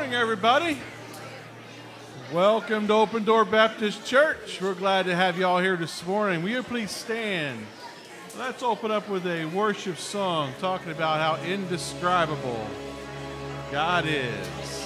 morning, everybody. Welcome to Open Door Baptist Church. We're glad to have you all here this morning. Will you please stand? Let's open up with a worship song talking about how indescribable God is.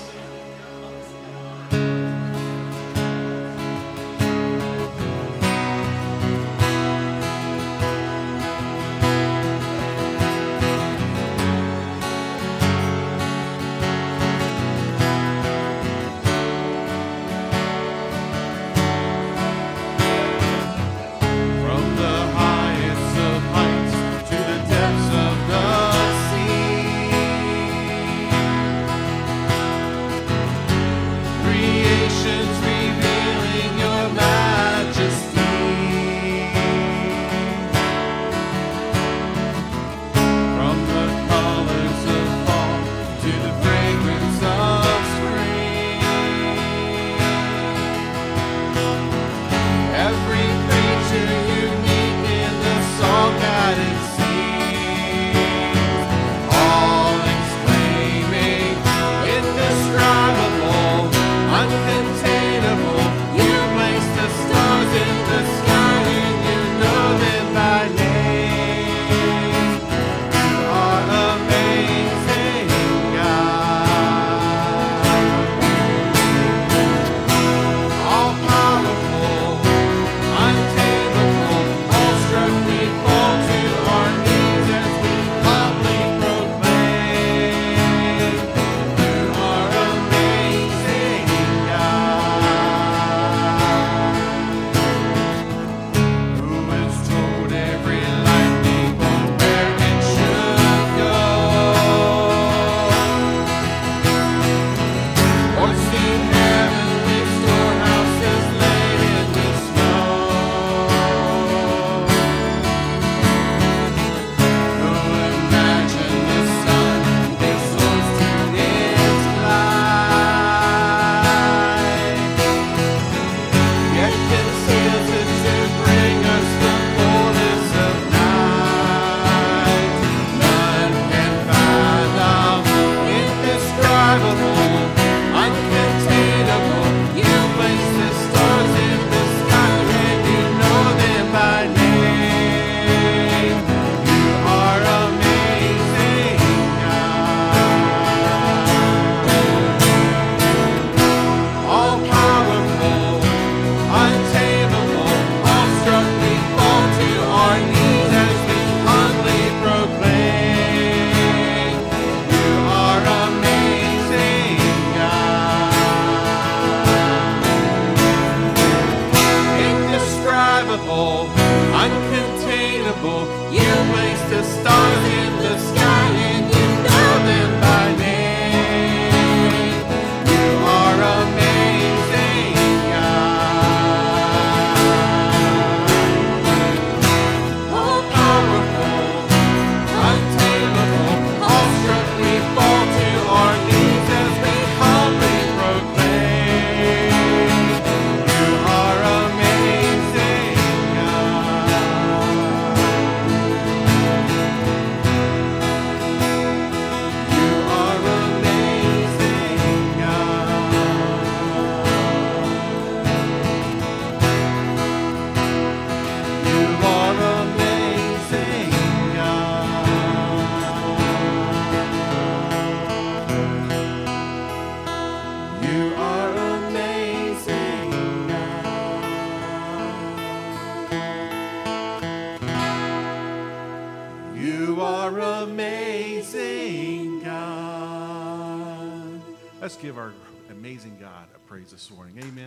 Let's give our amazing God a praise this morning. Amen.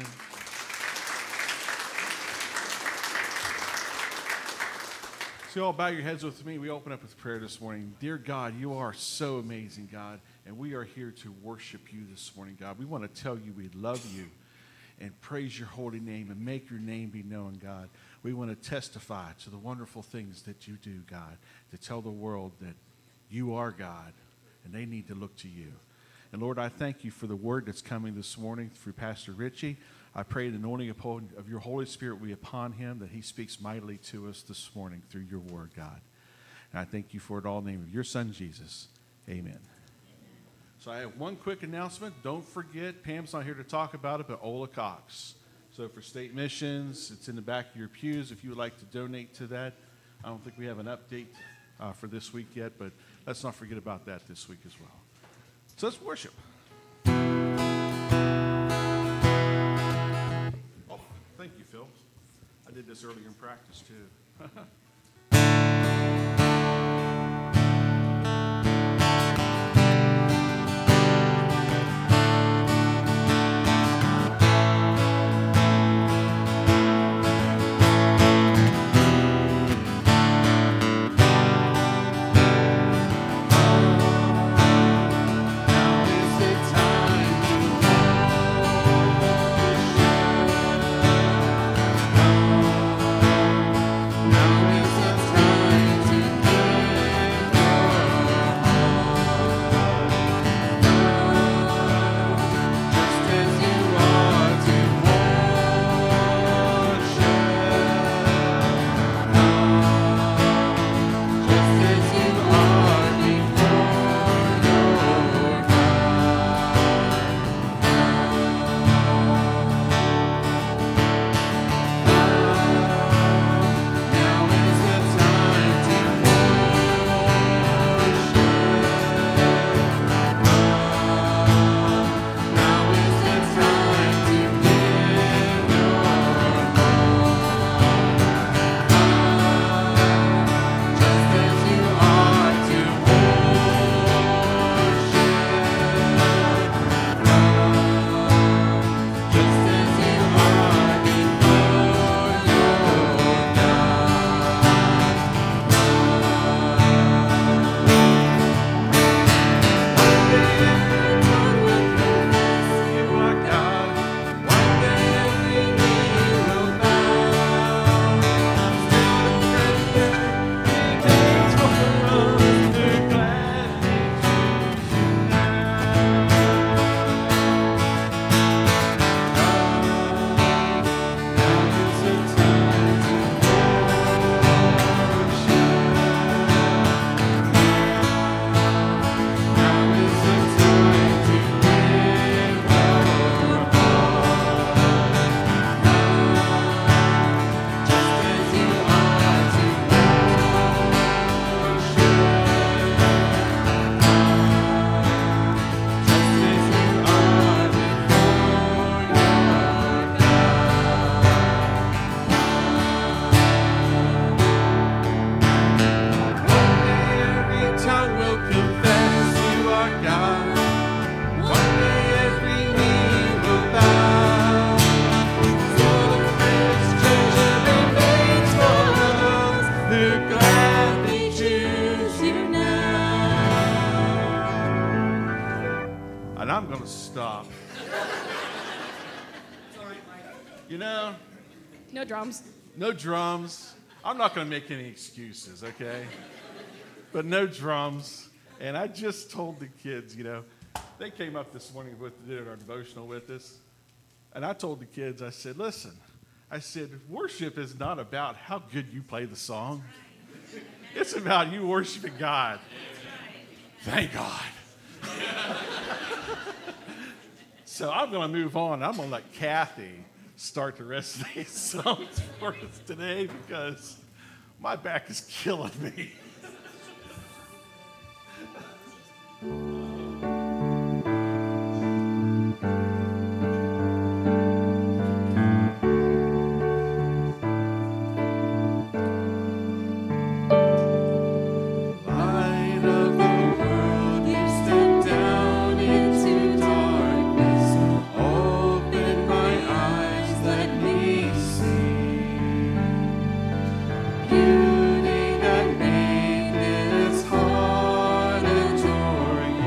So all bow your heads with me. We open up with prayer this morning. Dear God, you are so amazing, God, and we are here to worship you this morning, God. We want to tell you we love you and praise your holy name and make your name be known, God. We want to testify to the wonderful things that you do, God, to tell the world that you are God and they need to look to you. And Lord, I thank you for the word that's coming this morning through Pastor Richie. I pray the anointing of your Holy Spirit be upon him, that he speaks mightily to us this morning through your word, God. And I thank you for it all in the name of your Son, Jesus. Amen. So I have one quick announcement. Don't forget, Pam's not here to talk about it, but Ola Cox. So for state missions, it's in the back of your pews if you would like to donate to that. I don't think we have an update for this week yet, but let's not forget about that this week as well. So let's worship. Oh, thank you, Phil. I did this earlier in practice, too. And I'm going to stop. You know? No drums. No drums. I'm not going to make any excuses, okay? But no drums. And I just told the kids, you know, they came up this morning with did our devotional with us. And I told the kids, I said, listen, I said, worship is not about how good you play the song. It's about you worshiping God. Thank God. So I'm going to move on. I'm going to let Kathy start the rest of these songs for us today because my back is killing me. Beauty that made this heart adore you.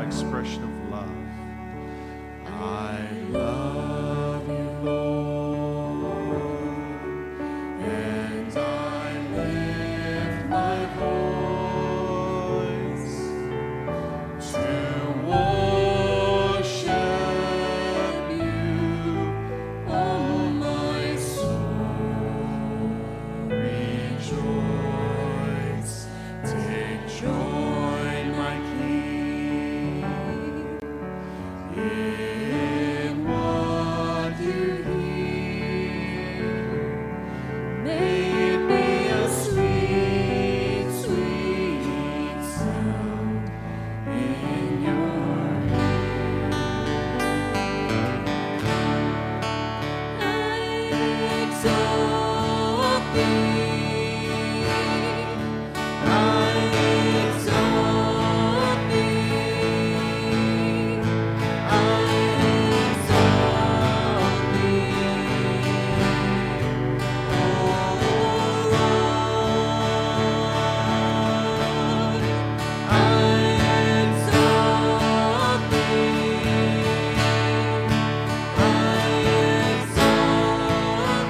expression of love. I love you, Lord, and I lift my voice to worship you, oh my soul. Rejoice, take joy, my King, in what you hear. May it be a sweet, sweet sound in your ear. I exalt thee. I exalt thee. I exalt thee, O Lord. I exalt thee. I exalt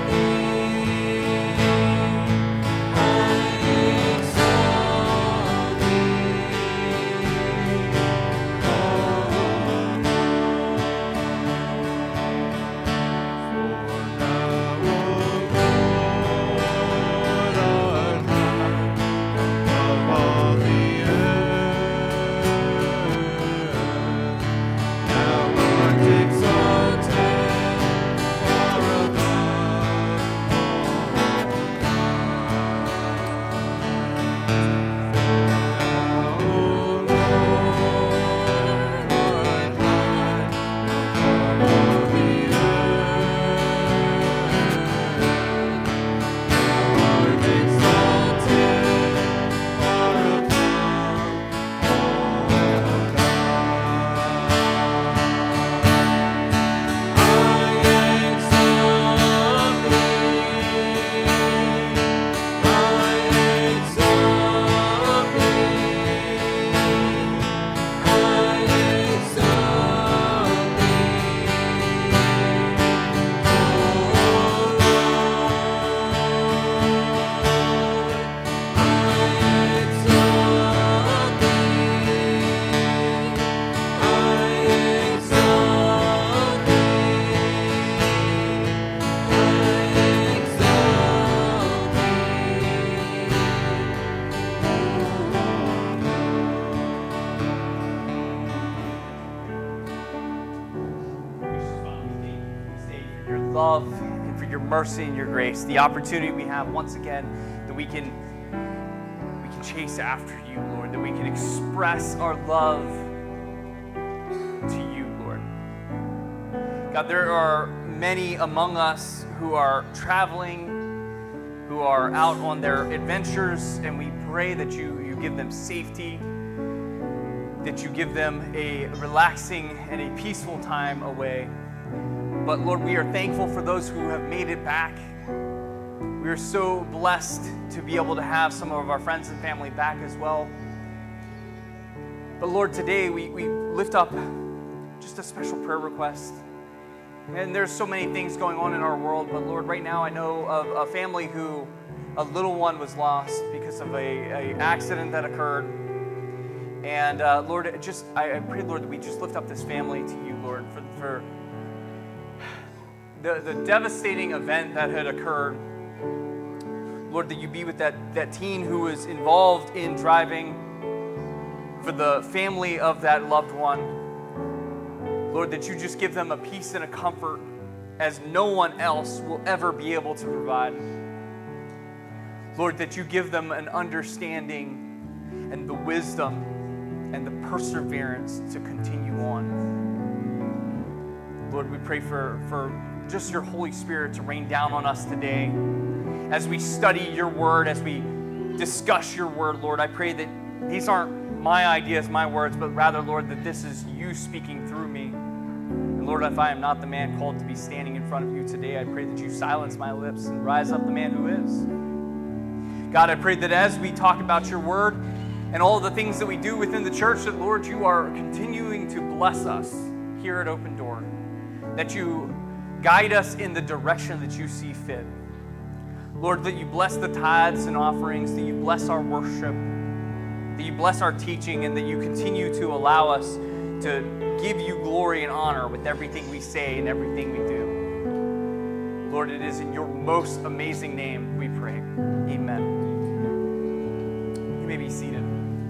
love and for your mercy and your grace, the opportunity we have once again that we can chase after you, Lord, that we can express our love to you, Lord. God, there are many among us who are traveling, who are out on their adventures, and we pray that you give them safety, that you give them a relaxing and a peaceful time away. But Lord, we are thankful for those who have made it back. We are so blessed to be able to have some of our friends and family back as well. But Lord, today we lift up just a special prayer request. And there's so many things going on in our world, but Lord, right now I know of a family who a little one was lost because of a accident that occurred. And Lord, I pray, Lord, that we just lift up this family to you, Lord, for the devastating event that had occurred. Lord, that you be with that teen who was involved in driving, for the family of that loved one. Lord, that you just give them a peace and a comfort as no one else will ever be able to provide. Lord, that you give them an understanding and the wisdom and the perseverance to continue on. Lord, we pray for just your Holy Spirit to rain down on us today as we study your word, as we discuss your word. Lord, I pray that these aren't my ideas, my words, but rather, Lord, that this is you speaking through me. And Lord, if I am not the man called to be standing in front of you today, I pray that you silence my lips and rise up the man who is. God, I pray that as we talk about your word, and all the things that we do within the church, that, Lord, you are continuing to bless us here at Open Door, that you guide us in the direction that you see fit. Lord, that you bless the tithes and offerings, that you bless our worship, that you bless our teaching, and that you continue to allow us to give you glory and honor with everything we say and everything we do. Lord, it is in your most amazing name we pray. Amen. You may be seated.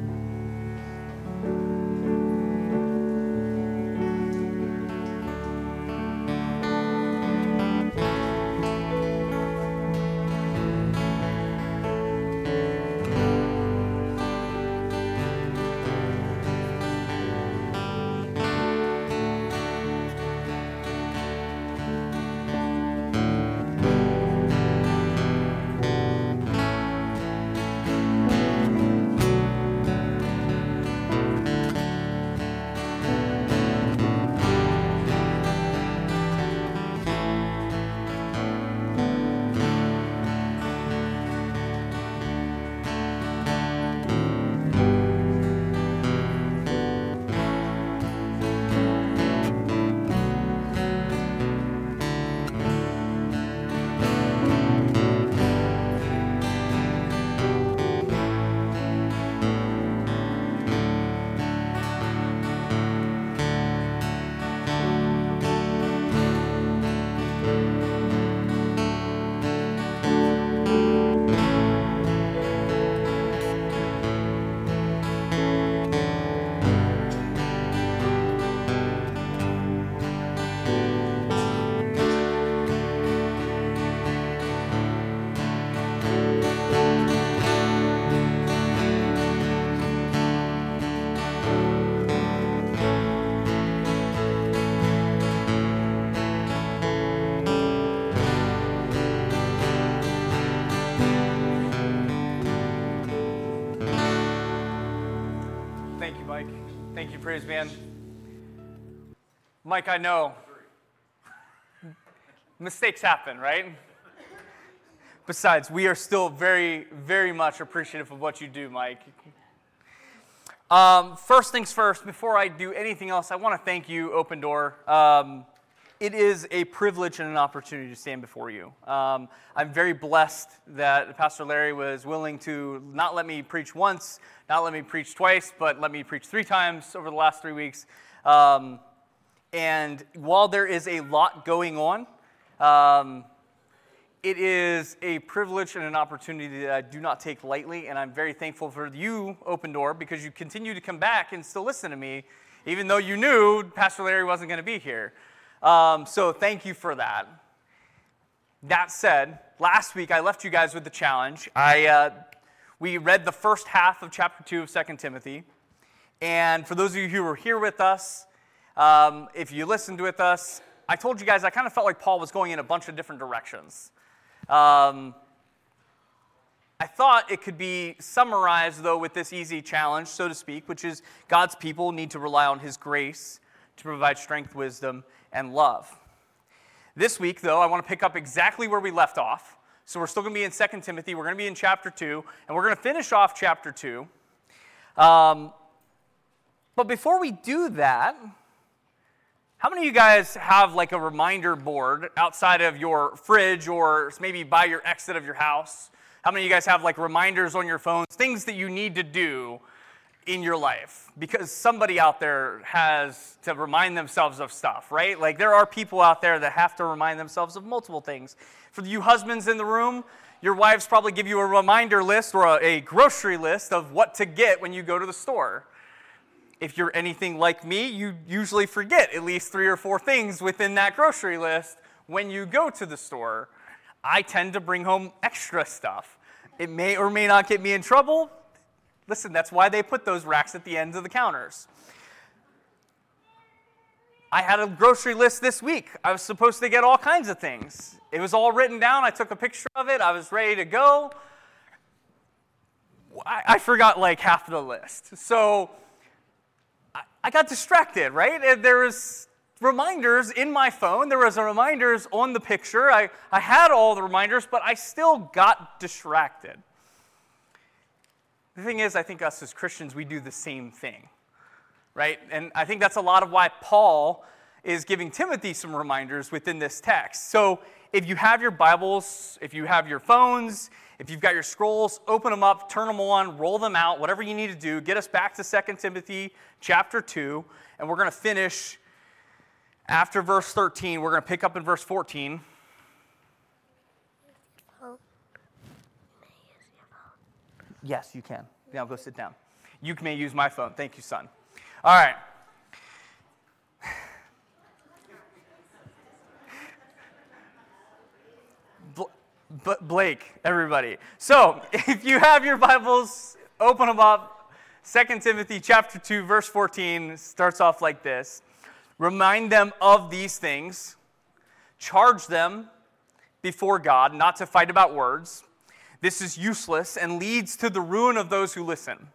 Thank you, praise band. Mike, I know mistakes happen, right? Besides, we are still very, very much appreciative of what you do, Mike. First things first, before I do anything else, I want to thank you, Open Door. It is a privilege and an opportunity to stand before you. I'm very blessed that Pastor Larry was willing to not let me preach once, not let me preach twice, but let me preach 3 times over the last 3 weeks. And while there is a lot going on, it is a privilege and an opportunity that I do not take lightly, and I'm very thankful for you, Open Door, because you continue to come back and still listen to me, even though you knew Pastor Larry wasn't going to be here. So thank you for that. That said, last week I left you guys with the challenge. We read the first half of chapter 2 of 2 Timothy. And for those of you who were here with us, if you listened with us, I told you guys I kind of felt like Paul was going in a bunch of different directions. I thought it could be summarized, though, with this easy challenge, so to speak, which is God's people need to rely on his grace to provide strength, wisdom, and love. This week, though, I want to pick up exactly where we left off. So we're still going to be in 2 Timothy. We're going to be in chapter 2, and we're going to finish off chapter 2. But before we do that, how many of you guys have like a reminder board outside of your fridge or maybe by your exit of your house? How many of you guys have like reminders on your phones, things that you need to do in your life? Because somebody out there has to remind themselves of stuff, right? Like there are people out there that have to remind themselves of multiple things. For you husbands in the room, your wives probably give you a reminder list or a grocery list of what to get when you go to the store. If you're anything like me, you usually forget at least 3 or 4 things within that grocery list when you go to the store. I tend to bring home extra stuff. It may or may not get me in trouble. Listen, that's why they put those racks at the ends of the counters. I had a grocery list this week. I was supposed to get all kinds of things. It was all written down. I took a picture of it. I was ready to go. I forgot like half of the list. So I got distracted, right? And there was reminders in my phone. There was reminders on the picture. I had all the reminders, but I still got distracted. The thing is, I think us as Christians, we do the same thing, right? And I think that's a lot of why Paul is giving Timothy some reminders within this text. So if you have your Bibles, if you have your phones, if you've got your scrolls, open them up, turn them on, roll them out, whatever you need to do. Get us back to 2 Timothy chapter 2, and we're going to finish after verse 13. We're going to pick up in verse 14. Yes, you can. Now go sit down. You may use my phone. Thank you, son. All right. Blake, everybody. So, if you have your Bibles, open them up. 2 Timothy chapter 2, verse 14 starts off like this. Remind them of these things. Charge them before God, not to fight about words. This is useless and leads to the ruin of those who listen.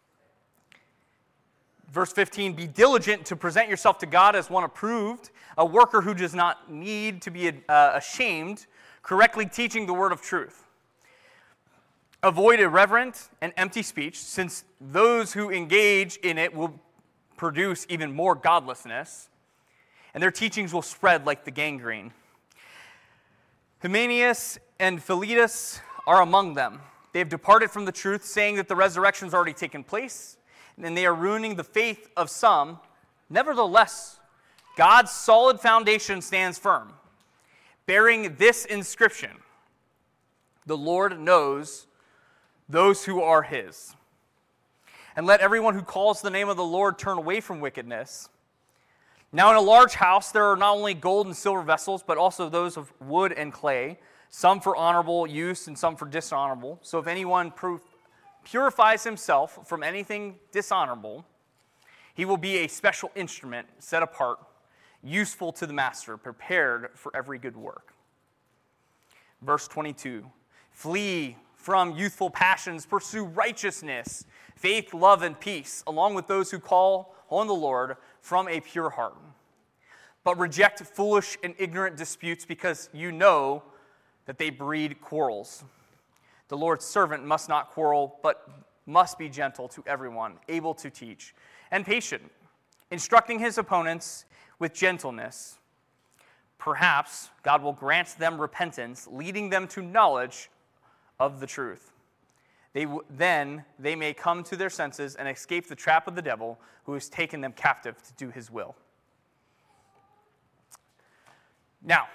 Verse 15, be diligent to present yourself to God as one approved, a worker who does not need to be ashamed, correctly teaching the word of truth. Avoid irreverent and empty speech, since those who engage in it will produce even more godlessness, and their teachings will spread like the gangrene. Hymenaeus and Philetus are among them. They have departed from the truth, saying that the resurrection has already taken place, and they are ruining the faith of some. Nevertheless, God's solid foundation stands firm, bearing this inscription: the Lord knows those who are his. And let everyone who calls the name of the Lord turn away from wickedness. Now in a large house there are not only gold and silver vessels, but also those of wood and clay, some for honorable use and some for dishonorable. So if anyone purifies himself from anything dishonorable, he will be a special instrument set apart, useful to the master, prepared for every good work. Verse 22, flee from youthful passions, pursue righteousness, faith, love, and peace, along with those who call on the Lord from a pure heart. But reject foolish and ignorant disputes, because you know that they breed quarrels. The Lord's servant must not quarrel, but must be gentle to everyone, able to teach, and patient, instructing his opponents with gentleness. Perhaps God will grant them repentance, leading them to knowledge of the truth. Then they may come to their senses and escape the trap of the devil, who has taken them captive to do his will. Now,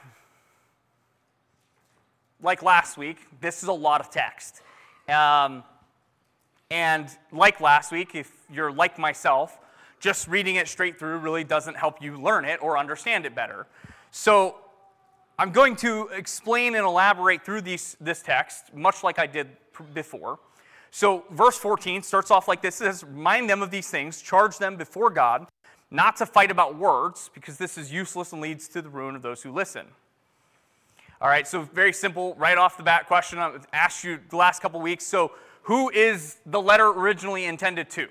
like last week, this is a lot of text. And like last week, if you're like myself, just reading it straight through really doesn't help you learn it or understand it better. So I'm going to explain and elaborate through this text, much like I did before. So verse 14 starts off like this. It says, remind them of these things, charge them before God, not to fight about words, because this is useless and leads to the ruin of those who listen. All right, so very simple, right off the bat question I've asked you the last couple weeks. So who is the letter originally intended to?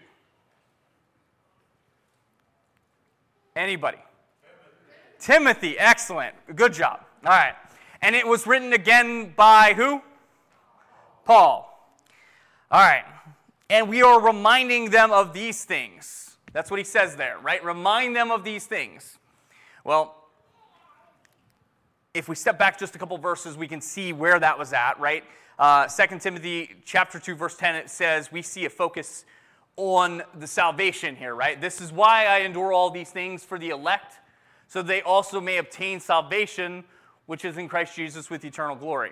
Anybody? Timothy, excellent. Good job. All right. And it was written again by who? Paul. All right. And we are reminding them of these things. That's what he says there, right? Remind them of these things. Well, if we step back just a couple verses, we can see where that was at, right? 2 Timothy chapter 2, verse 10, it says, we see a focus on the salvation here, right? This is why I endure all these things for the elect, so they also may obtain salvation, which is in Christ Jesus with eternal glory.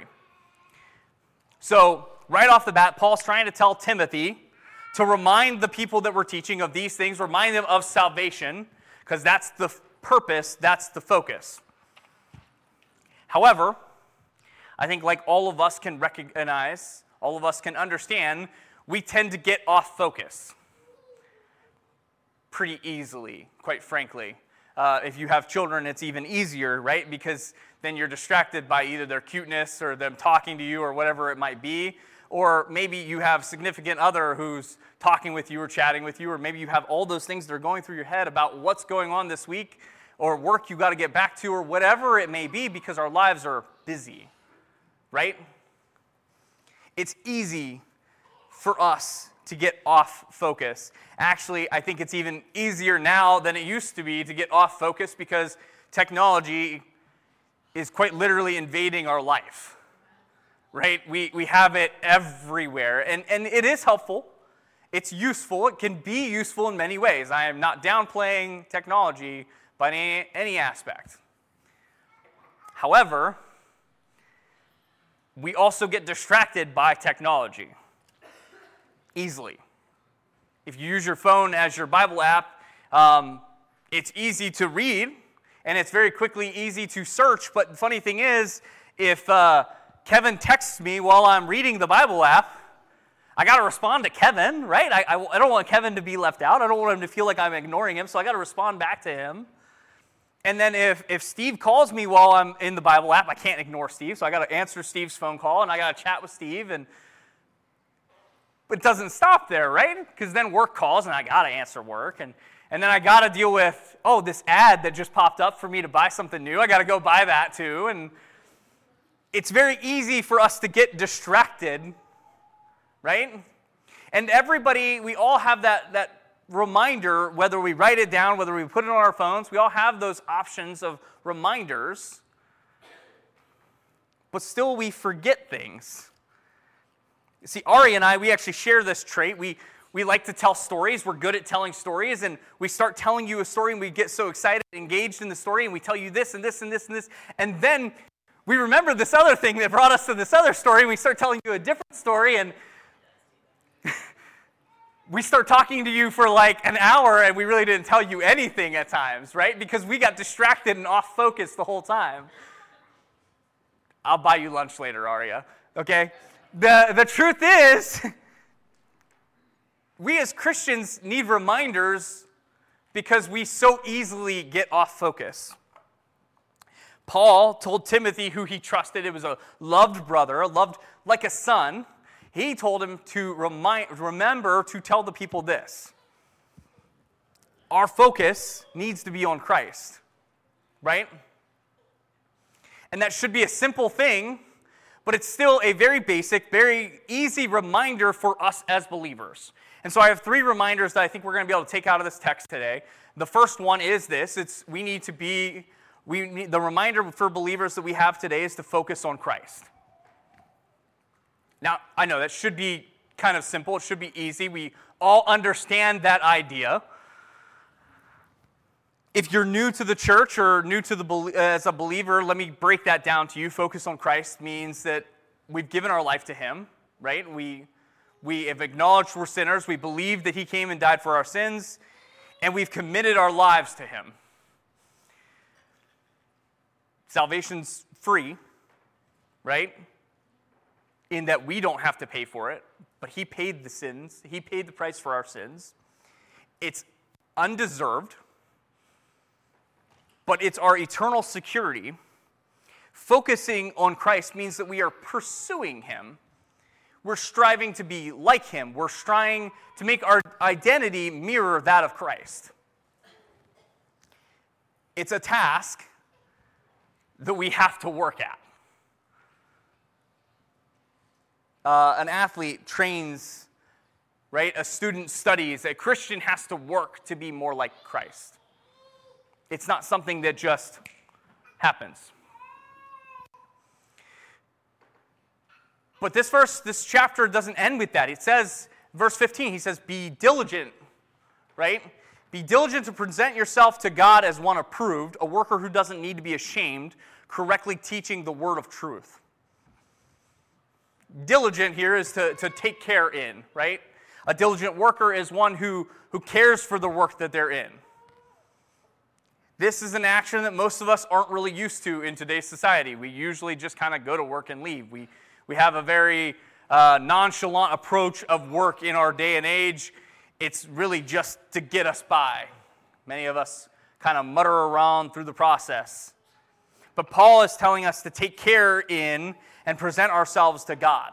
So, right off the bat, Paul's trying to tell Timothy to remind the people that we're teaching of these things, remind them of salvation, because that's the purpose, that's the focus. However, I think like all of us can recognize, all of us can understand, we tend to get off focus pretty easily, quite frankly. If you have children, it's even easier, right? Because then you're distracted by either their cuteness or them talking to you or whatever it might be. Or maybe you have a significant other who's talking with you or chatting with you, or maybe you have all those things that are going through your head about what's going on this week or work you got to get back to or whatever it may be, because our lives are busy, right? It's easy for us to get off focus. Actually, I think it's even easier now than it used to be to get off focus because technology is quite literally invading our life, right? We have it everywhere, and it is helpful. It's useful. It can be useful in many ways. I am not downplaying technology by any aspect. However, we also get distracted by technology easily. If you use your phone as your Bible app, it's easy to read, and it's very quickly easy to search. But the funny thing is, if Kevin texts me while I'm reading the Bible app, I got to respond to Kevin, right? I don't want Kevin to be left out. I don't want him to feel like I'm ignoring him, so I got to respond back to him. And then if Steve calls me while I'm in the Bible app, I can't ignore Steve, so I got to answer Steve's phone call, and I got to chat with Steve. But it doesn't stop there, right? Because then work calls, and I got to answer work. And then I got to deal with, this ad that just popped up for me to buy something new. I got to go buy that too. And it's very easy for us to get distracted, right? And everybody, we all have that reminder, whether we write it down, whether we put it on our phones, we all have those options of reminders, but still we forget things. See, Ari and I, we actually share this trait. We like to tell stories. We're good at telling stories, and we start telling you a story, and we get so excited, engaged in the story, and we tell you this and this and this and this, and then we remember this other thing that brought us to this other story, and we start telling you a different story, and we start talking to you for like an hour, and we really didn't tell you anything at times, right? Because we got distracted and off focus the whole time. I'll buy you lunch later, Aria, okay? The truth is, we as Christians need reminders because we so easily get off focus. Paul told Timothy, who he trusted, it was a loved brother, loved like a son. He told him to remember to tell the people this. Our focus needs to be on Christ, right? And that should be a simple thing, but it's still a very basic, very easy reminder for us as believers. And so I have 3 reminders that I think we're going to be able to take out of this text today. The first one is this. The reminder for believers that we have today is to focus on Christ. Now, I know that should be kind of simple. It should be easy. We all understand that idea. If you're new to the church or new to as a believer, let me break that down to you. Focus on Christ means that we've given our life to Him, right? We have acknowledged we're sinners. We believe that He came and died for our sins, and we've committed our lives to Him. Salvation's free, right? In that we don't have to pay for it, but He paid the sins. He paid the price for our sins. It's undeserved, but it's our eternal security. Focusing on Christ means that we are pursuing Him. We're striving to be like Him. We're striving to make our identity mirror that of Christ. It's a task that we have to work at. An athlete trains, right? A student studies. A Christian has to work to be more like Christ. It's not something that just happens. But this chapter doesn't end with that. It says, verse 15, he says, be diligent, right? Be diligent to present yourself to God as one approved, a worker who doesn't need to be ashamed, correctly teaching the word of truth. Diligent here is to take care in, right? A diligent worker is one who cares for the work that they're in. This is an action that most of us aren't really used to in today's society. We usually just kind of go to work and leave. We have a very nonchalant approach of work in our day and age. It's really just to get us by. Many of us kind of mutter around through the process. But Paul is telling us to take care in and present ourselves to God.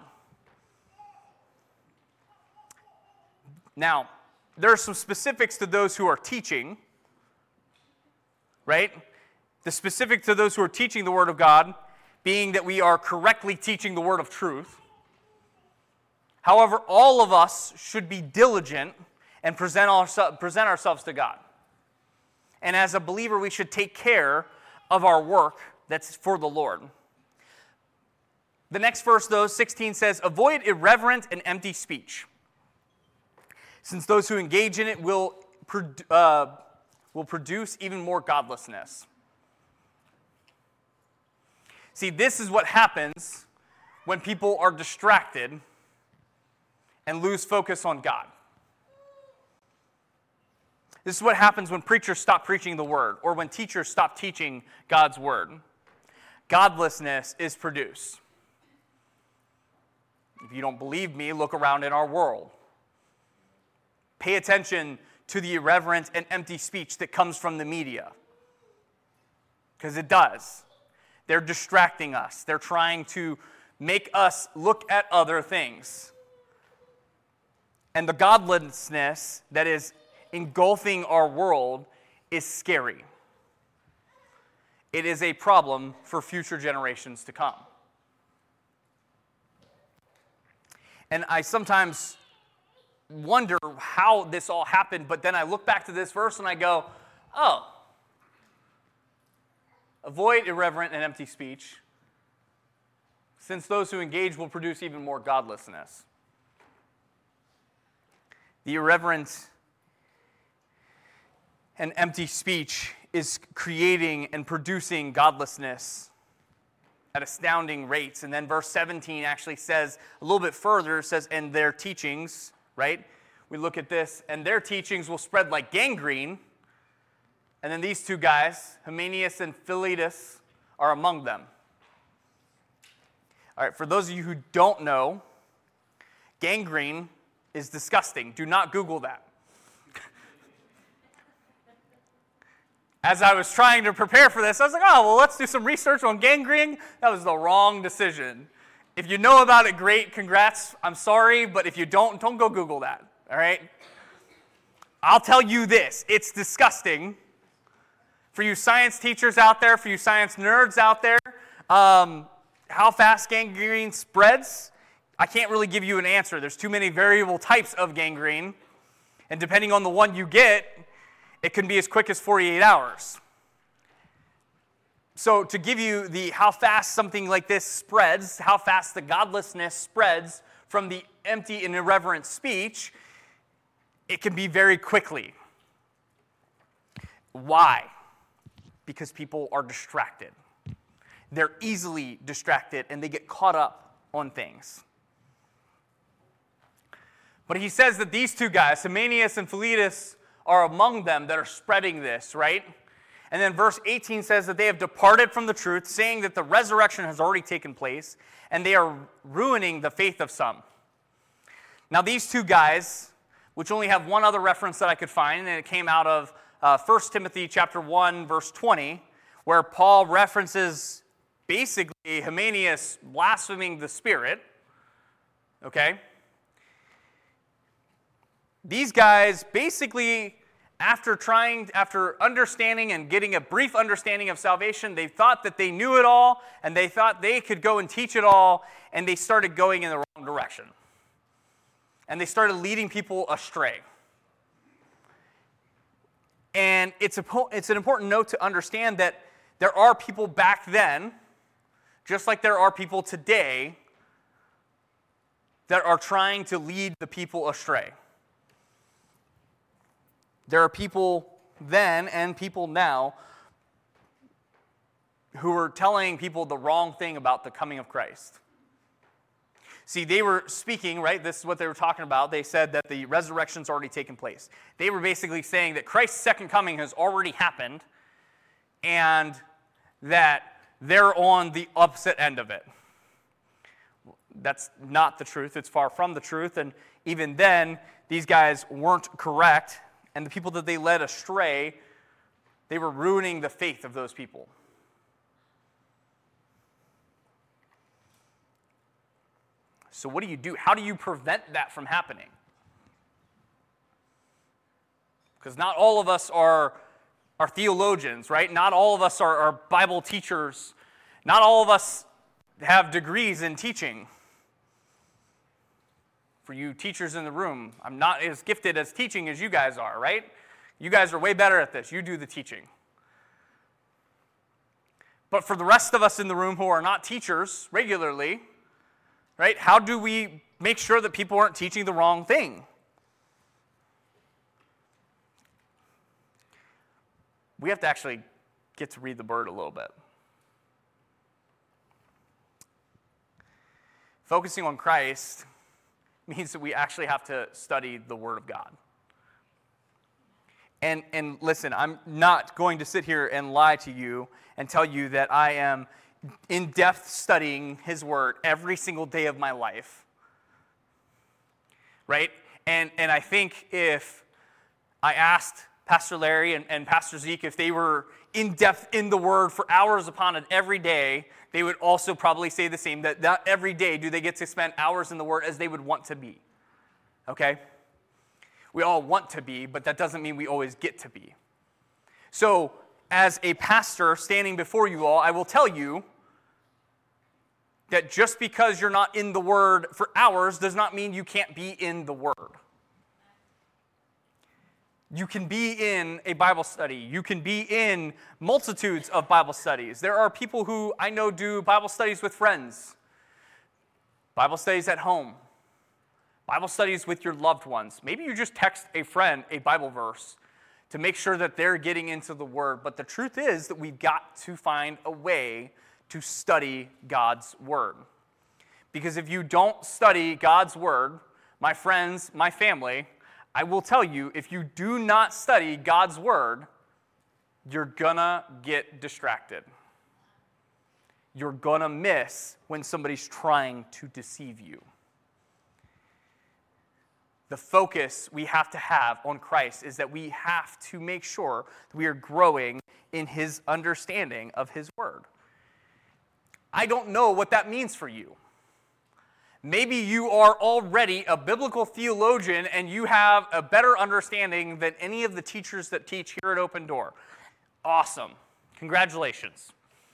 Now, there are some specifics to those who are teaching, right? The specific to those who are teaching the Word of God being that we are correctly teaching the Word of truth. However, all of us should be diligent and present ourselves to God. And as a believer, we should take care of our work that's for the Lord. The next verse, though, 16 says, avoid irreverent and empty speech, since those who engage in it will produce even more godlessness. See, this is what happens when people are distracted and lose focus on God. This is what happens when preachers stop preaching the word, or when teachers stop teaching God's word. Godlessness is produced. If you don't believe me, look around in our world. Pay attention to the irreverent and empty speech that comes from the media. Because it does. They're distracting us. They're trying to make us look at other things. And the godlessness that is engulfing our world is scary. It is a problem for future generations to come. And I sometimes wonder how this all happened, but then I look back to this verse and I go, oh, avoid irreverent and empty speech, since those who engage will produce even more godlessness. The irreverent and empty speech is creating and producing godlessness at astounding rates. And then verse 17 actually says a little bit further, it says, and their teachings, right? We look at this, and their teachings will spread like gangrene. And then these two guys, Hymenaeus and Philetus, are among them. All right, for those of you who don't know, gangrene is disgusting. Do not Google that. As I was trying to prepare for this, I was like, oh, well, let's do some research on gangrene. That was the wrong decision. If you know about it, great, congrats. I'm sorry, but if you don't go Google that, all right? I'll tell you this, it's disgusting. For you science teachers out there, for you science nerds out there, how fast gangrene spreads, I can't really give you an answer. There's too many variable types of gangrene, and depending on the one you get, it can be as quick as 48 hours. So to give you how fast something like this spreads, how fast the godlessness spreads from the empty and irreverent speech, it can be very quickly. Why? Because people are distracted. They're easily distracted and they get caught up on things. But he says that these two guys, Hymenaeus and Philetus, are among them that are spreading this, right? And then verse 18 says that they have departed from the truth, saying that the resurrection has already taken place, and they are ruining the faith of some. Now these two guys, which only have one other reference that I could find, and it came out of 1 Timothy chapter 1, verse 20, where Paul references basically Hymenaeus blaspheming the Spirit, okay? These guys basically, after understanding and getting a brief understanding of salvation, they thought that they knew it all, and they thought they could go and teach it all, and they started going in the wrong direction. And they started leading people astray. And it's an important note to understand that there are people back then, just like there are people today, that are trying to lead the people astray. There are people then and people now who are telling people the wrong thing about the coming of Christ. See, they were speaking, right? This is what they were talking about. They said that the resurrection's already taken place. They were basically saying that Christ's second coming has already happened and that they're on the opposite end of it. That's not the truth. It's far from the truth. And even then, these guys weren't correct. And the people that they led astray, they were ruining the faith of those people. So what do you do? How do you prevent that from happening? Because not all of us are theologians, right? Not all of us are Bible teachers. Not all of us have degrees in teaching. For you teachers in the room, I'm not as gifted as teaching as you guys are, right? You guys are way better at this. You do the teaching. But for the rest of us in the room who are not teachers regularly, right, how do we make sure that people aren't teaching the wrong thing? We have to actually get to read the Word a little bit. Focusing on Christ means that we actually have to study the Word of God. And listen, I'm not going to sit here and lie to you and tell you that I am in depth studying His Word every single day of my life. Right? And I think if I asked Pastor Larry and Pastor Zeke if they were in depth in the Word for hours upon it every day, they would also probably say the same, that not every day do they get to spend hours in the Word as they would want to be. Okay? We all want to be, but that doesn't mean we always get to be. So, as a pastor standing before you all, I will tell you that just because you're not in the Word for hours does not mean you can't be in the Word. You can be in a Bible study. You can be in multitudes of Bible studies. There are people who I know do Bible studies with friends, Bible studies at home, Bible studies with your loved ones. Maybe you just text a friend a Bible verse to make sure that they're getting into the Word. But the truth is that we've got to find a way to study God's Word. Because if you don't study God's Word, my friends, my family, I will tell you, if you do not study God's Word, you're gonna get distracted. You're gonna miss when somebody's trying to deceive you. The focus we have to have on Christ is that we have to make sure that we are growing in His understanding of His Word. I don't know what that means for you. Maybe you are already a biblical theologian and you have a better understanding than any of the teachers that teach here at Open Door. Awesome. Congratulations.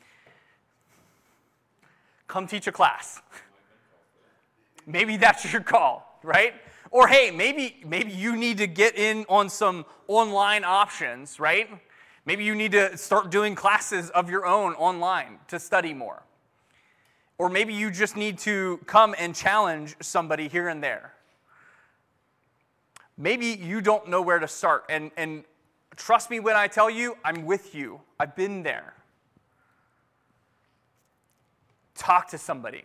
Come teach a class. Maybe that's your call, right? Or hey, maybe you need to get in on some online options, right? Maybe you need to start doing classes of your own online to study more. Or maybe you just need to come and challenge somebody here and there. Maybe you don't know where to start. And trust me when I tell you, I'm with you. I've been there. Talk to somebody.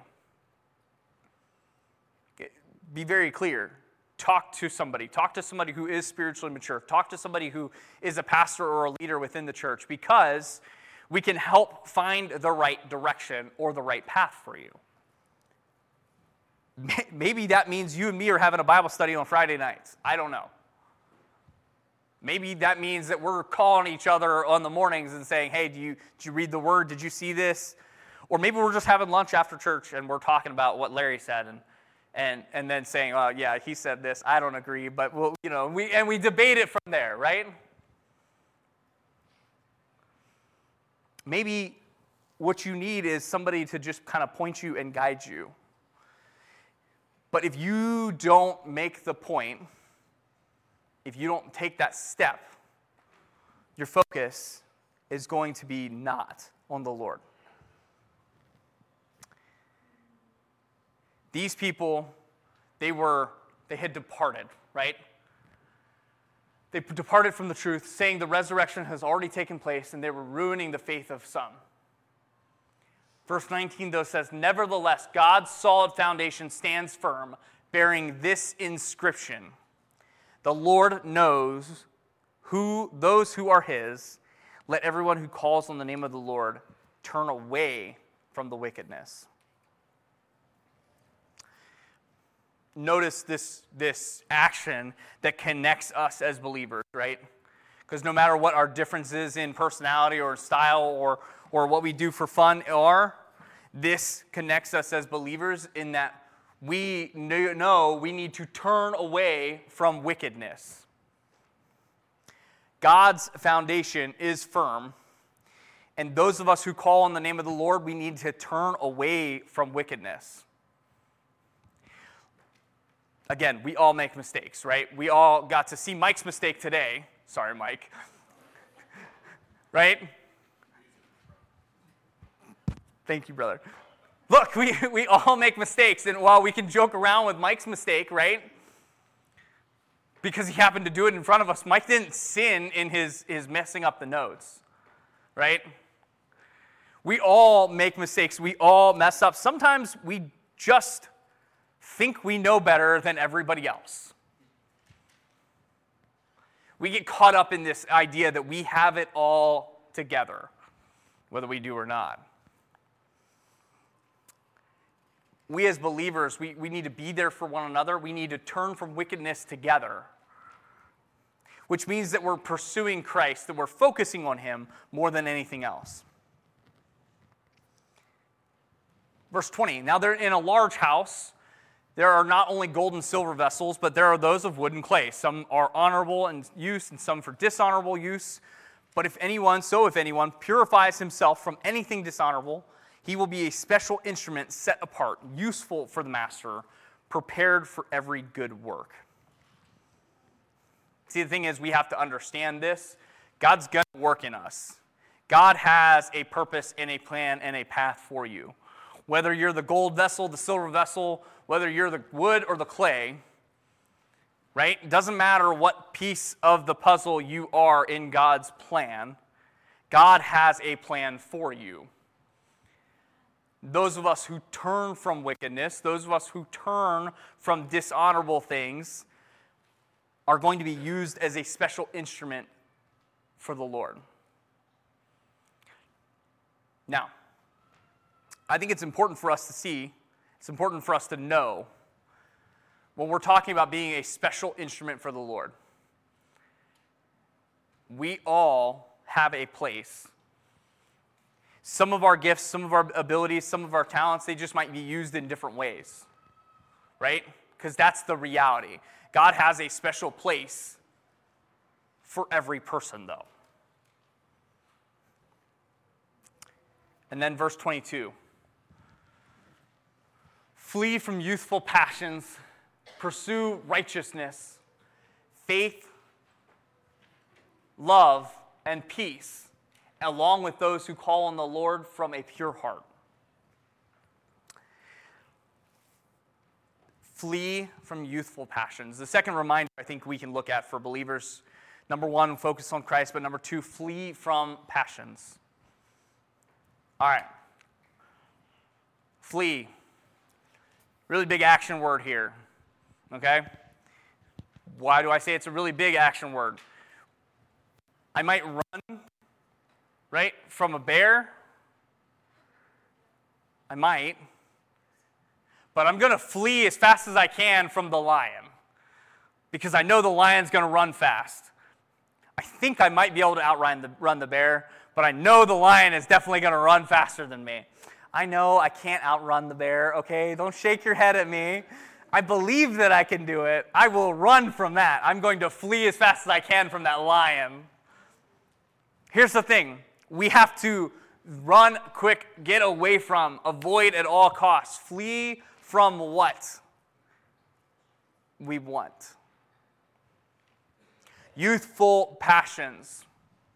Be very clear. Talk to somebody. Talk to somebody who is spiritually mature. Talk to somebody who is a pastor or a leader within the church, because we can help find the right direction or the right path for you. Maybe that means you and me are having a Bible study on Friday nights. I don't know. Maybe that means that we're calling each other on the mornings and saying, hey, did you read the Word? Did you see this? Or maybe we're just having lunch after church and we're talking about what Larry said and then saying, oh, yeah, he said this. I don't agree, but we'll, we debate it from there, right? Maybe what you need is somebody to just kind of point you and guide you. But if you don't make the point, if you don't take that step, your focus is going to be not on the Lord. These people, they had departed, right? They departed from the truth, saying the resurrection has already taken place, and they were ruining the faith of some. Verse 19, though, says, nevertheless, God's solid foundation stands firm, bearing this inscription: the Lord knows those who are His. Let everyone who calls on the name of the Lord turn away from the wickedness. Notice this action that connects us as believers, right? Because no matter what our differences in personality or style or what we do for fun are, this connects us as believers in that we know we need to turn away from wickedness. God's foundation is firm, and those of us who call on the name of the Lord, we need to turn away from wickedness. Again, we all make mistakes, right? We all got to see Mike's mistake today. Sorry, Mike. Right? Thank you, brother. Look, we all make mistakes, and while we can joke around with Mike's mistake, right? Because he happened to do it in front of us, Mike didn't sin in his messing up the notes, right? We all make mistakes. We all mess up. Sometimes we just think we know better than everybody else. We get caught up in this idea that we have it all together, whether we do or not. We as believers, we need to be there for one another. We need to turn from wickedness together, which means that we're pursuing Christ, that we're focusing on him more than anything else. Verse 20, now they're in a large house. There are not only gold and silver vessels, but there are those of wood and clay. Some are honorable in use and some for dishonorable use. But if anyone purifies himself from anything dishonorable, he will be a special instrument set apart, useful for the master, prepared for every good work. See, the thing is, we have to understand this. God's going to work in us. God has a purpose and a plan and a path for you. Whether you're the gold vessel, the silver vessel, whether you're the wood or the clay, right? It doesn't matter what piece of the puzzle you are in God's plan. God has a plan for you. Those of us who turn from wickedness, those of us who turn from dishonorable things, are going to be used as a special instrument for the Lord. Now, I think it's important for us to see, it's important for us to know, when we're talking about being a special instrument for the Lord, we all have a place. Some of our gifts, some of our abilities, some of our talents, they just might be used in different ways, right? Because that's the reality. God has a special place for every person, though. And then verse 22. Flee from youthful passions, pursue righteousness, faith, love, and peace, along with those who call on the Lord from a pure heart. Flee from youthful passions. The second reminder I think we can look at for believers, number one, focus on Christ, but number two, flee from passions. All right. Flee. Really big action word here, okay? Why do I say it's a really big action word? I might run, right, from a bear. I might. But I'm going to flee as fast as I can from the lion because I know the lion's going to run fast. I think I might be able to run the bear, but I know the lion is definitely going to run faster than me. I know I can't outrun the bear, okay? Don't shake your head at me. I believe that I can do it. I will run from that. I'm going to flee as fast as I can from that lion. Here's the thing. We have to run quick, get away from, avoid at all costs. Flee from what we want. Youthful passions.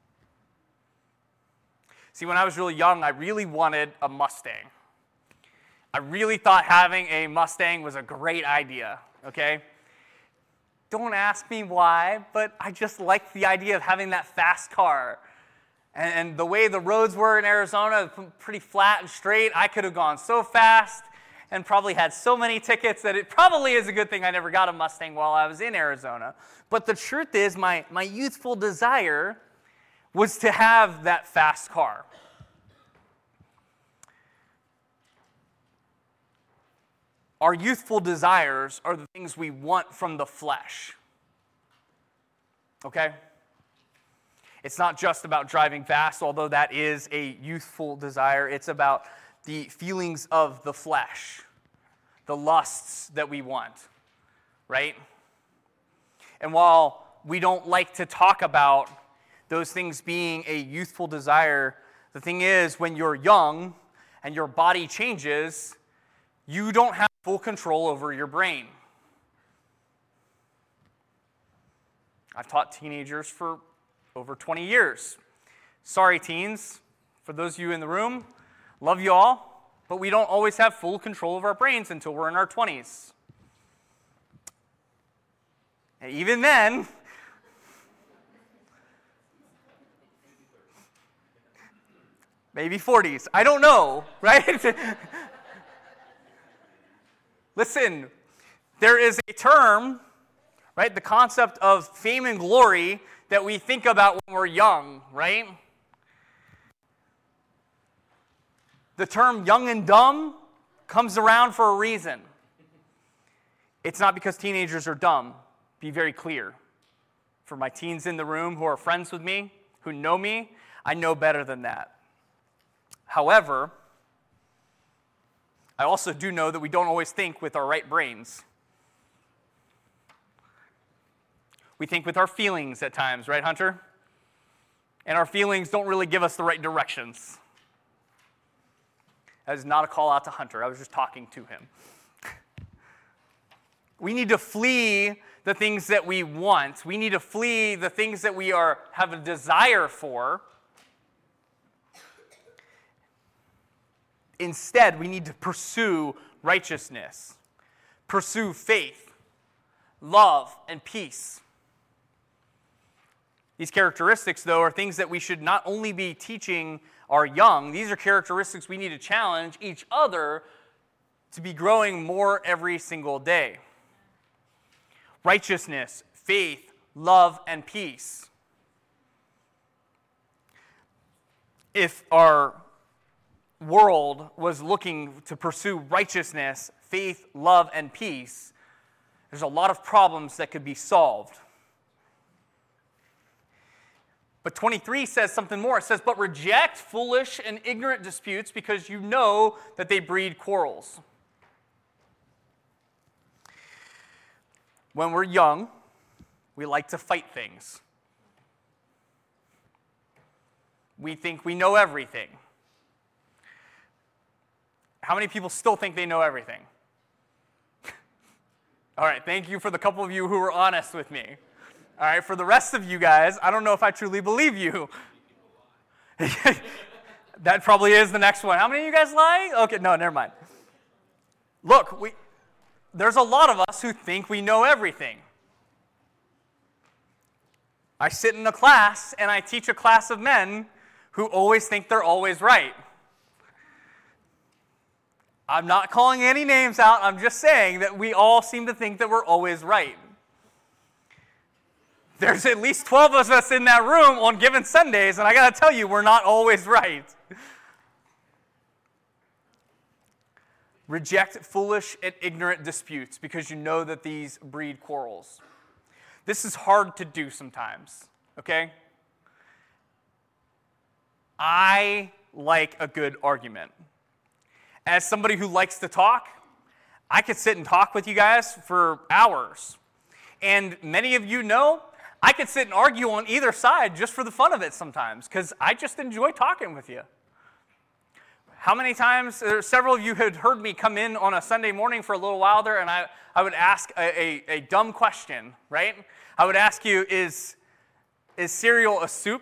See, when I was really young, I really wanted a Mustang. I really thought having a Mustang was a great idea, okay? Don't ask me why, but I just liked the idea of having that fast car. And the way the roads were in Arizona, pretty flat and straight, I could have gone so fast and probably had so many tickets that it probably is a good thing I never got a Mustang while I was in Arizona. But the truth is, my youthful desire was to have that fast car. Our youthful desires are the things we want from the flesh. Okay? It's not just about driving fast, although that is a youthful desire. It's about the feelings of the flesh, the lusts that we want, right? And while we don't like to talk about those things being a youthful desire, the thing is, when you're young and your body changes, you don't have full control over your brain. I've taught teenagers for over 20 years. Sorry, teens, for those of you in the room, love you all, but we don't always have full control of our brains until we're in our 20s. And even then, maybe 40s. I don't know, right? Listen, there is a term, right? The concept of fame and glory that we think about when we're young, right? The term young and dumb comes around for a reason. It's not because teenagers are dumb. Be very clear. For my teens in the room who are friends with me, who know me, I know better than that. However, I also do know that we don't always think with our right brains. We think with our feelings at times, right, Hunter? And our feelings don't really give us the right directions. That is not a call out to Hunter. I was just talking to him. We need to flee the things that we want. We need to flee the things that we have a desire for. Instead, we need to pursue righteousness, pursue faith, love, and peace. These characteristics, though, are things that we should not only be teaching our young, these are characteristics we need to challenge each other to be growing more every single day. Righteousness, faith, love, and peace. If our world was looking to pursue righteousness, faith, love, and peace, there's a lot of problems that could be solved. But 23 says something more. It says, but reject foolish and ignorant disputes because you know that they breed quarrels. When we're young, we like to fight things. We think we know everything. How many people still think they know everything? All right, thank you for the couple of you who were honest with me. All right, for the rest of you guys, I don't know if I truly believe you. That probably is the next one. How many of you guys lie? Okay, no, never mind. Look, there's a lot of us who think we know everything. I sit in a class and I teach a class of men who always think they're always right. I'm not calling any names out. I'm just saying that we all seem to think that we're always right. There's at least 12 of us in that room on given Sundays, and I got to tell you, we're not always right. Reject foolish and ignorant disputes because you know that these breed quarrels. This is hard to do sometimes, okay? I like a good argument. As somebody who likes to talk, I could sit and talk with you guys for hours. And many of you know, I could sit and argue on either side just for the fun of it sometimes, because I just enjoy talking with you. How many times, several of you had heard me come in on a Sunday morning for a little while there, and I would ask a dumb question, right? I would ask you, is cereal a soup?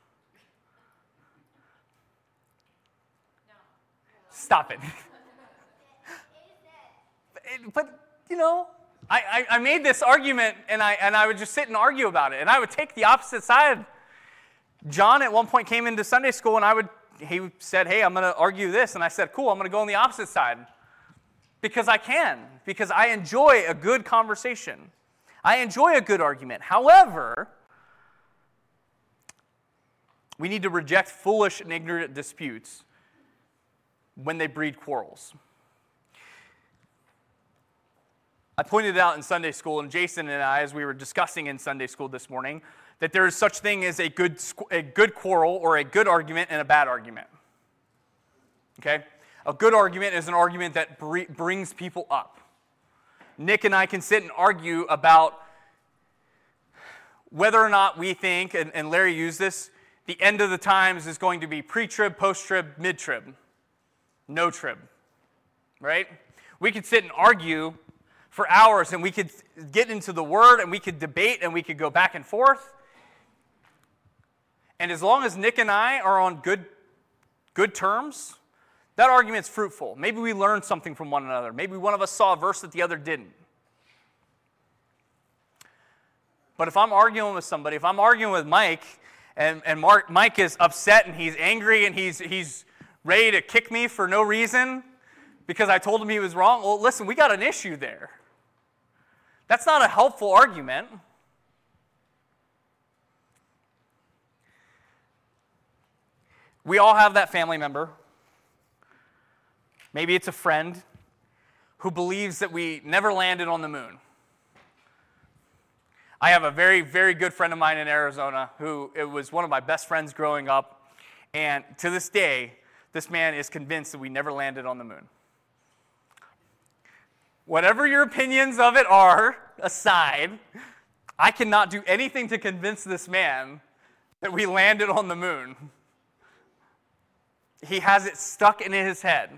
No. Stop it. But, you know, I made this argument, and I would just sit and argue about it, and I would take the opposite side. John at one point came into Sunday school, and he said, hey, I'm going to argue this, and I said, cool, I'm going to go on the opposite side, because I enjoy a good conversation. I enjoy a good argument. However, we need to reject foolish and ignorant disputes when they breed quarrels. I pointed out in Sunday school, and Jason and I, as we were discussing in Sunday school this morning, that there is such thing as a good quarrel or a good argument and a bad argument. Okay? A good argument is an argument that brings people up. Nick and I can sit and argue about whether or not we think, and Larry used this, the end of the times is going to be pre-trib, post-trib, mid-trib, no trib. Right? We could sit and argue for hours, and we could get into the Word, and we could debate, and we could go back and forth. And as long as Nick and I are on good terms, that argument's fruitful. Maybe we learned something from one another. Maybe one of us saw a verse that the other didn't. But if I'm arguing with somebody, if I'm arguing with Mike, and Mike is upset and he's angry and he's ready to kick me for no reason because I told him he was wrong, well, listen, we got an issue there. That's not a helpful argument. We all have that family member. Maybe it's a friend who believes that we never landed on the moon. I have a very, very good friend of mine in Arizona who it was one of my best friends growing up. And to this day, this man is convinced that we never landed on the moon. Whatever your opinions of it are aside, I cannot do anything to convince this man that we landed on the moon. He has it stuck in his head.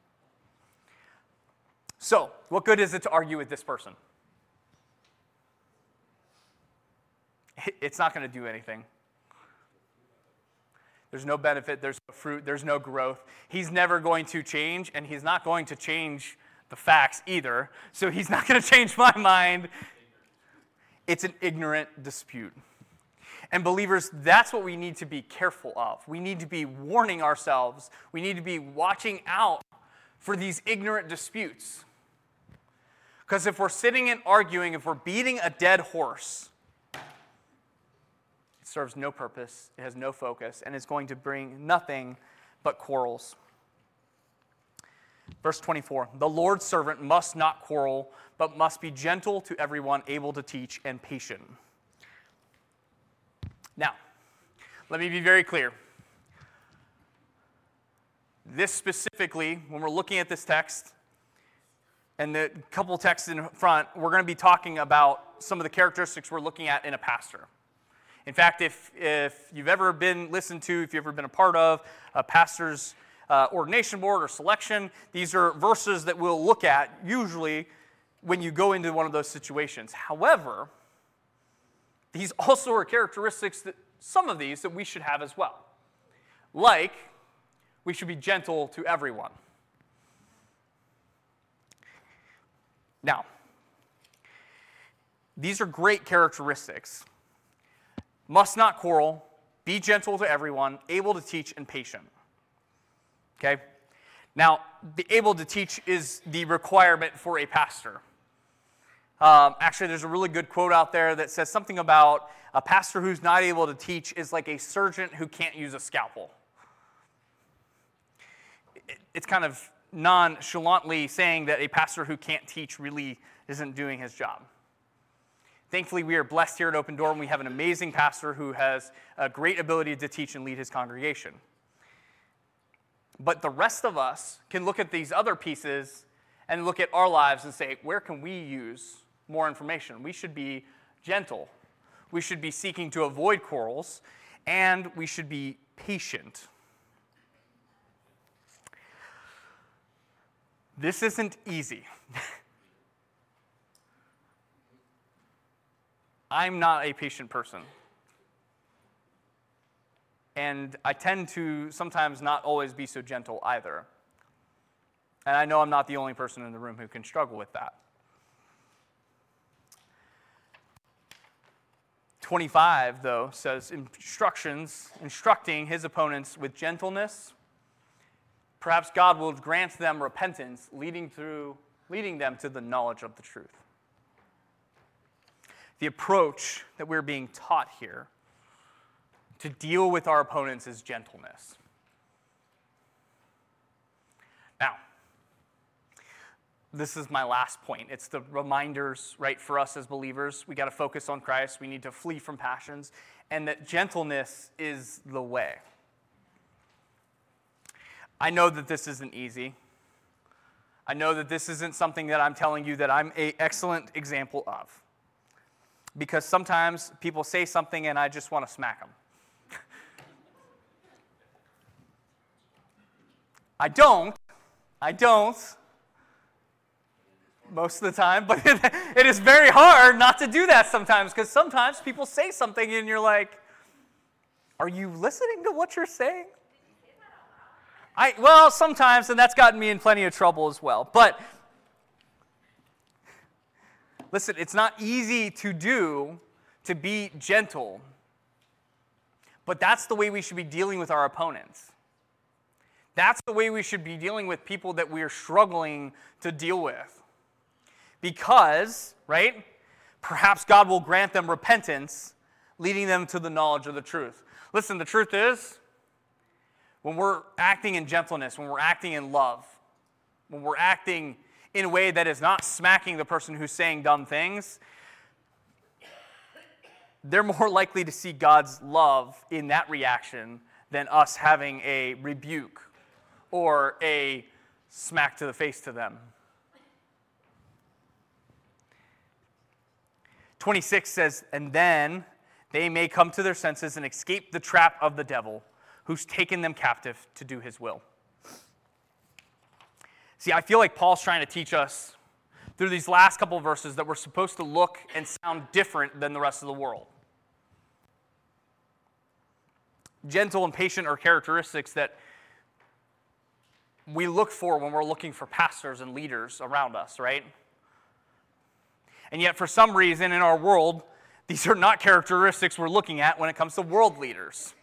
So, what good is it to argue with this person? It's not going to do anything. There's no benefit, there's no fruit, there's no growth. He's never going to change, and he's not going to change the facts either. So he's not going to change my mind. It's an ignorant dispute. And believers, that's what we need to be careful of. We need to be warning ourselves. We need to be watching out for these ignorant disputes. Because if we're sitting and arguing, if we're beating a dead horse, it serves no purpose, it has no focus, and it's going to bring nothing but quarrels. Verse 24, the Lord's servant must not quarrel, but must be gentle to everyone, able to teach, and patient. Now, let me be very clear. This specifically, when we're looking at this text, and the couple texts in front, we're going to be talking about some of the characteristics we're looking at in a pastor. In fact, if you've ever been listened to, if you've ever been a part of a pastor's ordination board or selection, these are verses that we'll look at usually when you go into one of those situations. However, these also are characteristics that some of these that we should have as well. Like, we should be gentle to everyone. Now, these are great characteristics. Must not quarrel, be gentle to everyone, able to teach, and patient. Okay? Now, be able to teach is the requirement for a pastor. Actually, there's a really good quote out there that says something about a pastor who's not able to teach is like a surgeon who can't use a scalpel. It's kind of nonchalantly saying that a pastor who can't teach really isn't doing his job. Thankfully, we are blessed here at Open Door, and we have an amazing pastor who has a great ability to teach and lead his congregation. But the rest of us can look at these other pieces and look at our lives and say, where can we use more information? We should be gentle. We should be seeking to avoid quarrels, and we should be patient. This isn't easy. I'm not a patient person. And I tend to sometimes not always be so gentle either. And I know I'm not the only person in the room who can struggle with that. 25, though, says instructing his opponents with gentleness. Perhaps God will grant them repentance, leading them to the knowledge of the truth. The approach that we're being taught here to deal with our opponents is gentleness. Now, this is my last point. It's the reminders, right, for us as believers. We got to focus on Christ. We need to flee from passions, and that gentleness is the way. I know that this isn't easy. I know that this isn't something that I'm telling you that I'm an excellent example of. Because sometimes people say something and I just want to smack them. I don't. most of the time, but it is very hard not to do that sometimes, because sometimes people say something and you're like, are you listening to what you're saying? Well, sometimes, and that's gotten me in plenty of trouble as well. But listen, it's not easy to do, to be gentle. But that's the way we should be dealing with our opponents. That's the way we should be dealing with people that we are struggling to deal with. Because, right, perhaps God will grant them repentance, leading them to the knowledge of the truth. Listen, the truth is, when we're acting in gentleness, when we're acting in love, when we're acting in a way that is not smacking the person who's saying dumb things, they're more likely to see God's love in that reaction than us having a rebuke or a smack to the face to them. 26 says, and then they may come to their senses and escape the trap of the devil, who's taken them captive to do his will. See, I feel like Paul's trying to teach us through these last couple of verses that we're supposed to look and sound different than the rest of the world. Gentle and patient are characteristics that we look for when we're looking for pastors and leaders around us, right? And yet, for some reason in our world, these are not characteristics we're looking at when it comes to world leaders.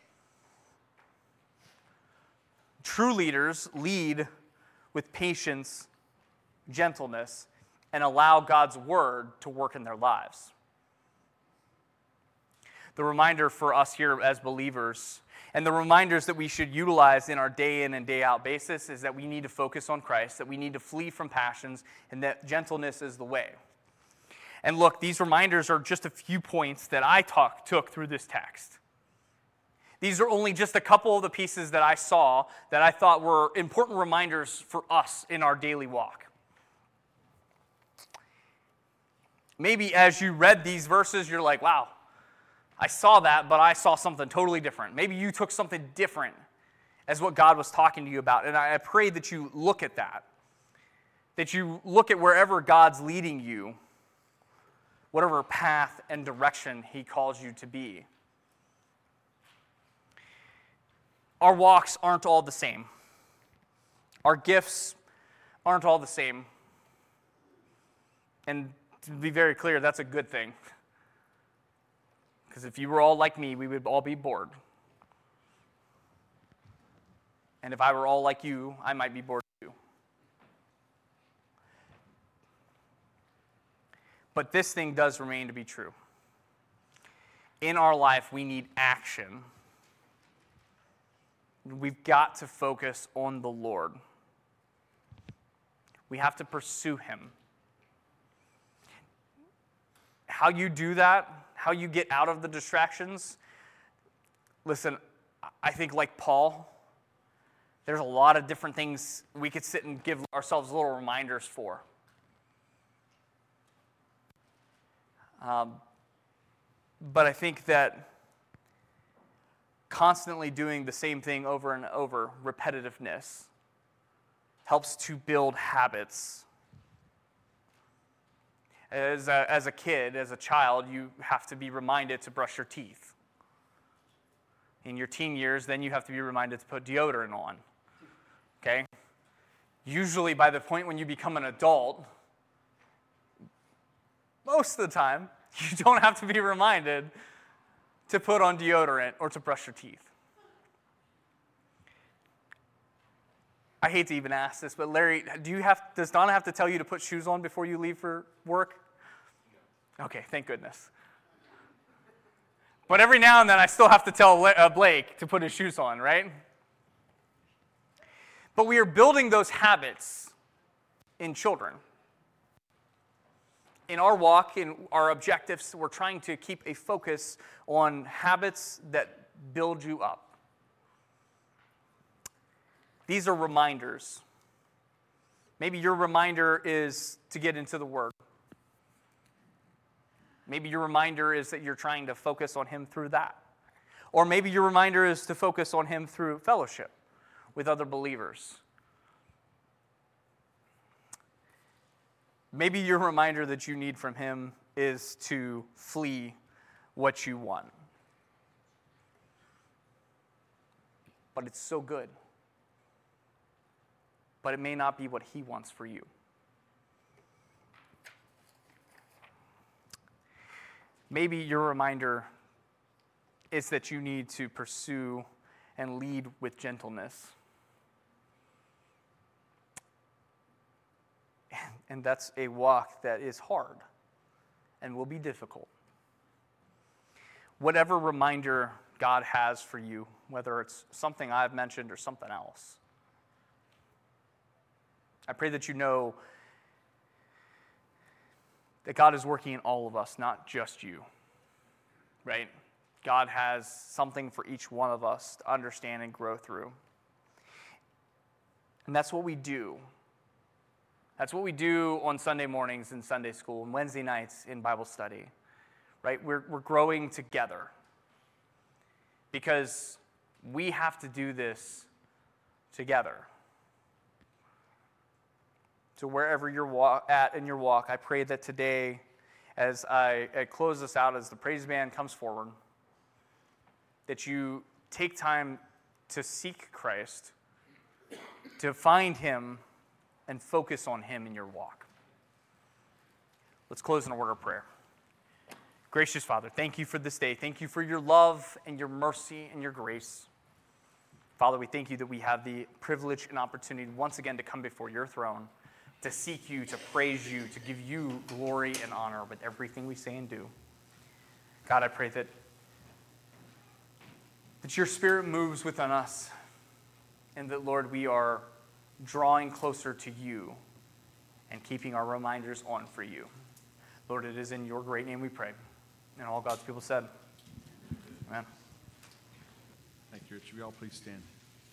True leaders lead with patience, gentleness, and allow God's word to work in their lives. The reminder for us here as believers, and the reminders that we should utilize in our day in and day out basis, is that we need to focus on Christ, that we need to flee from passions, and that gentleness is the way. And look, these reminders are just a few points that I took through this text. These are only just a couple of the pieces that I saw that I thought were important reminders for us in our daily walk. Maybe as you read these verses, you're like, wow, I saw that, but I saw something totally different. Maybe you took something different as what God was talking to you about. And I pray that you look at that you look at wherever God's leading you, whatever path and direction he calls you to be. Our walks aren't all the same. Our gifts aren't all the same. And to be very clear, that's a good thing. Because if you were all like me, we would all be bored. And if I were all like you, I might be bored too. But this thing does remain to be true. In our life, we need action. We've got to focus on the Lord. We have to pursue him. How you do that, how you get out of the distractions, listen, I think like Paul, there's a lot of different things we could sit and give ourselves little reminders for. But I think that constantly doing the same thing over and over, repetitiveness, helps to build habits. As a kid, as a child, you have to be reminded to brush your teeth. In your teen years, then you have to be reminded to put deodorant on. Okay? Usually by the point when you become an adult, most of the time, you don't have to be reminded to put on deodorant or to brush your teeth. I hate to even ask this, but Larry, does Donna have to tell you to put shoes on before you leave for work? No. Okay, thank goodness. But every now and then I still have to tell Blake to put his shoes on, right? But we are building those habits in children. In our walk, in our objectives, we're trying to keep a focus on habits that build you up. These are reminders. Maybe your reminder is to get into the Word. Maybe your reminder is that you're trying to focus on Him through that. Or maybe your reminder is to focus on Him through fellowship with other believers. Maybe your reminder that you need from him is to flee what you want. But it's so good. But it may not be what he wants for you. Maybe your reminder is that you need to pursue and lead with gentleness. And that's a walk that is hard and will be difficult. Whatever reminder God has for you, whether it's something I've mentioned or something else, I pray that you know that God is working in all of us, not just you, right? God has something for each one of us to understand and grow through. And that's what we do. That's what we do on Sunday mornings in Sunday school and Wednesday nights in Bible study, right? We're growing together because we have to do this together. So wherever you're at in your walk, I pray that today, as I close this out, as the praise band comes forward, that you take time to seek Christ, to find him, and focus on him in your walk. Let's close in a word of prayer. Gracious Father, thank you for this day. Thank you for your love and your mercy and your grace. Father, we thank you that we have the privilege and opportunity once again to come before your throne, to seek you, to praise you, to give you glory and honor with everything we say and do. God, I pray that your Spirit moves within us, and that, Lord, we are drawing closer to you and keeping our reminders on for you. Lord, it is in your great name we pray. And all God's people said, amen. Thank you, Richard. We all please stand.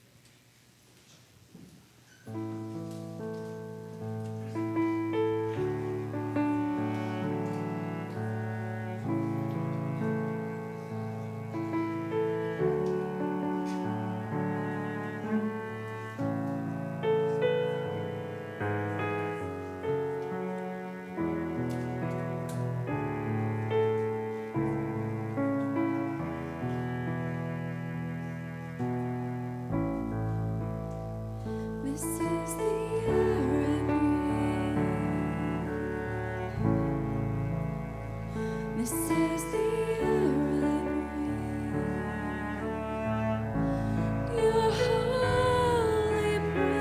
This is the air I breathe. This is the air I breathe. Your holy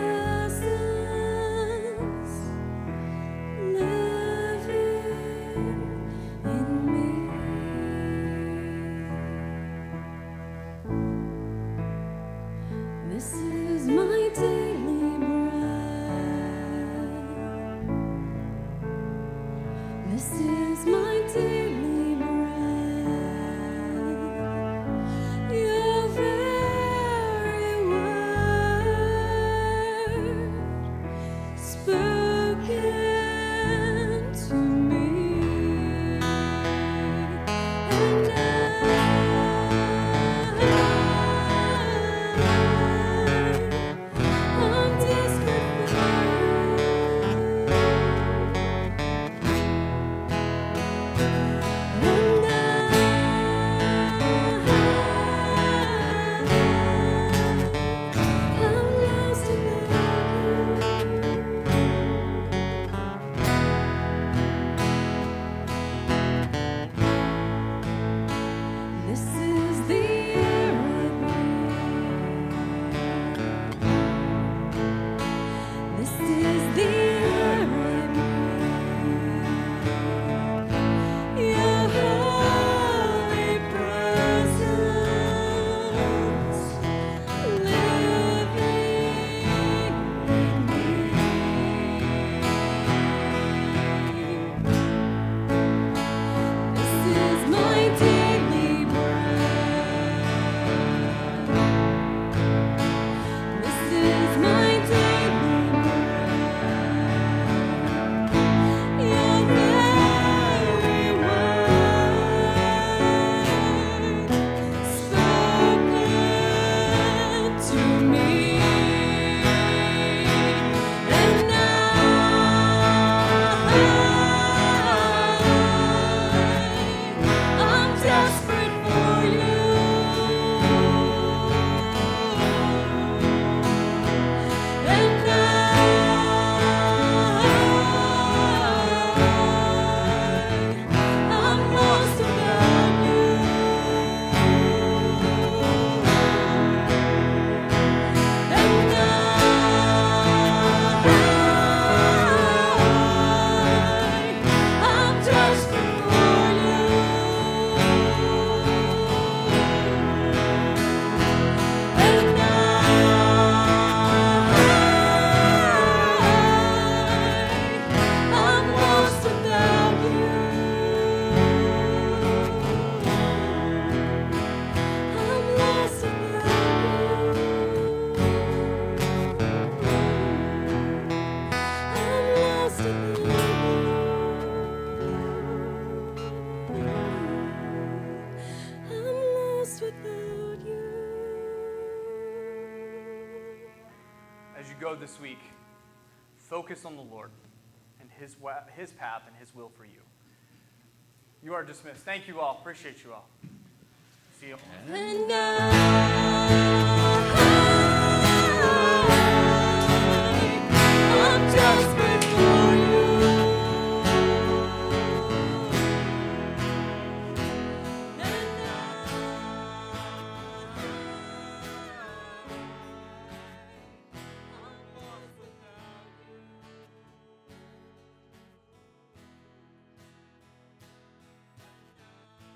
presence living in me. This is my daily bread. This is my daily bread. go this week, focus on the Lord and His path and His will for you. You are dismissed. Thank you all. Appreciate you all. See you. And now